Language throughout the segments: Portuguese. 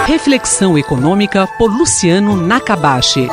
Reflexão econômica por Luciano Nakabashi.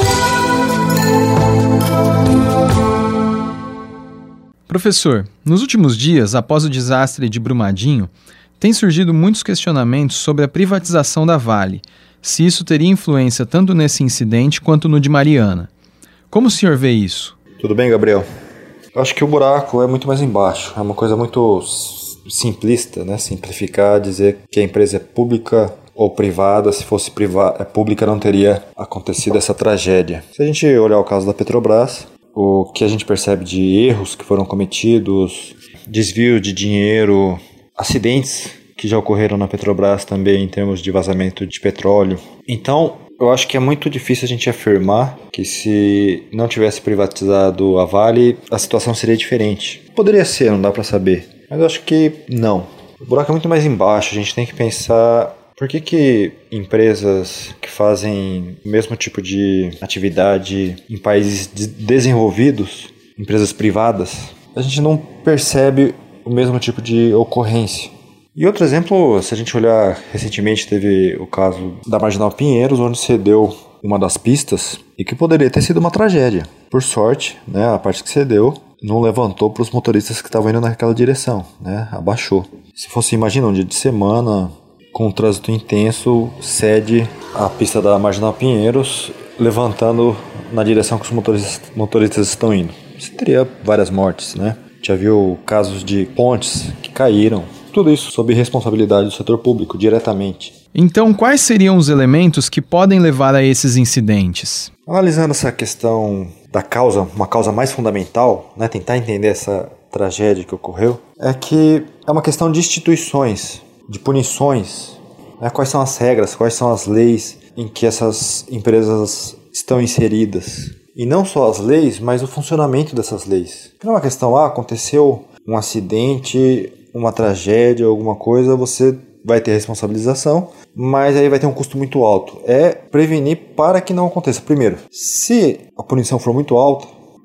Professor, nos últimos dias, após o desastre de Brumadinho, têm surgido muitos questionamentos sobre a privatização da Vale, se isso teria influência tanto nesse incidente quanto no de Mariana. Como o senhor vê isso? Tudo bem, Gabriel? Eu acho que o buraco é muito mais embaixo. É uma coisa muito simplista, né? Simplificar, dizer que a empresa é pública ou privada. Se fosse pública, não teria acontecido essa tragédia. Se a gente olhar o caso da Petrobras, o que a gente percebe de erros que foram cometidos, desvio de dinheiro, acidentes que já ocorreram na Petrobras também em termos de vazamento de petróleo. Então, eu acho que é muito difícil a gente afirmar que se não tivesse privatizado a Vale, a situação seria diferente. Poderia ser, não dá para saber. Mas eu acho que não. O buraco é muito mais embaixo. A gente tem que pensar por que empresas que fazem o mesmo tipo de atividade em países desenvolvidos, empresas privadas, a gente não percebe o mesmo tipo de ocorrência. E outro exemplo, se a gente olhar recentemente, teve o caso da Marginal Pinheiros, onde cedeu uma das pistas e que poderia ter sido uma tragédia. Por sorte, né, a parte que cedeu não levantou para os motoristas que estavam indo naquela direção, né, abaixou. Se fosse, imagina, um dia de semana, com um trânsito intenso, cede a pista da Marginal Pinheiros, levantando na direção que os motoristas estão indo. Você teria várias mortes, né? Já viu casos de pontes que caíram. Tudo isso sob responsabilidade do setor público, diretamente. Então, quais seriam os elementos que podem levar a esses incidentes? Analisando essa questão da causa, uma causa mais fundamental, né, tentar entender essa tragédia que ocorreu, é que é uma questão de instituições, de punições, né, quais são as regras, quais são as leis em que essas empresas estão inseridas. E não só as leis, mas o funcionamento dessas leis. Não é uma questão, aconteceu um acidente, uma tragédia, alguma coisa, você vai ter responsabilização, mas aí vai ter um custo muito alto. É prevenir para que não aconteça. Primeiro, se a punição for muito alta,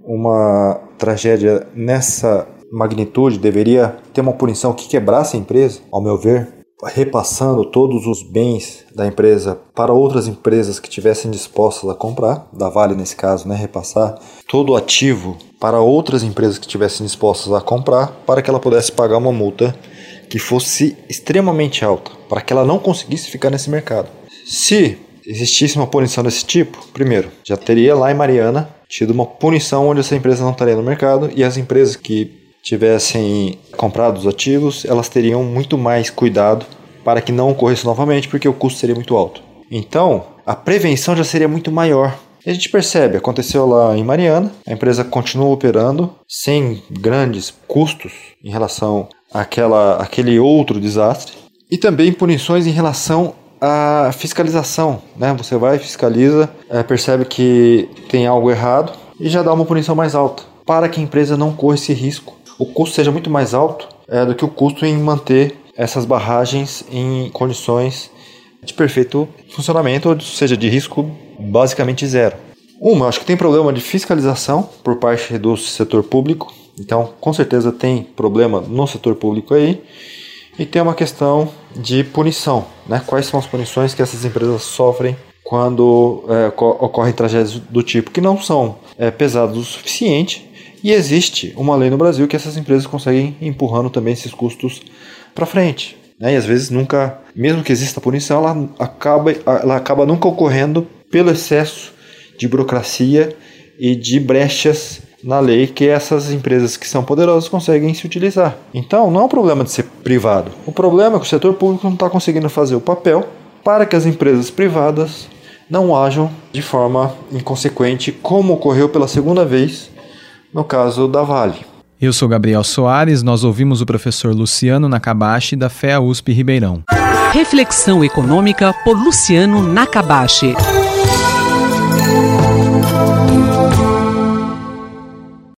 uma tragédia nessa magnitude deveria ter uma punição que quebrasse a empresa, ao meu ver, repassando todos os bens da empresa para outras empresas que estivessem dispostas a comprar, da Vale nesse caso, né, repassar todo o ativo para outras empresas que estivessem dispostas a comprar, para que ela pudesse pagar uma multa que fosse extremamente alta, para que ela não conseguisse ficar nesse mercado. Se existisse uma punição desse tipo, primeiro, já teria lá em Mariana tido uma punição onde essa empresa não estaria no mercado, e as empresas que tivessem comprado os ativos, elas teriam muito mais cuidado para que não ocorresse novamente, porque o custo seria muito alto. Então, a prevenção já seria muito maior. E a gente percebe, aconteceu lá em Mariana, a empresa continua operando sem grandes custos em relação àquele outro desastre. E também punições em relação à fiscalização, né? Você vai, fiscaliza, percebe que tem algo errado e já dá uma punição mais alta, para que a empresa não corra esse risco. O custo seja muito mais alto do que o custo em manter essas barragens em condições de perfeito funcionamento, ou seja, de risco basicamente zero. Eu acho que tem problema de fiscalização por parte do setor público, então com certeza tem problema no setor público aí, e tem uma questão de punição, né? Quais são as punições que essas empresas sofrem quando ocorrem tragédias do tipo, que não são pesadas o suficiente. E existe uma lei no Brasil que essas empresas conseguem ir empurrando também esses custos para frente, né? E às vezes nunca, mesmo que exista punição, ela acaba nunca ocorrendo pelo excesso de burocracia e de brechas na lei que essas empresas que são poderosas conseguem se utilizar. Então não é um problema de ser privado. O problema é que o setor público não está conseguindo fazer o papel para que as empresas privadas não ajam de forma inconsequente, como ocorreu pela segunda vez no caso da Vale. Eu sou Gabriel Soares, nós ouvimos o professor Luciano Nakabashi, da FEA USP Ribeirão. Reflexão econômica por Luciano Nakabashi.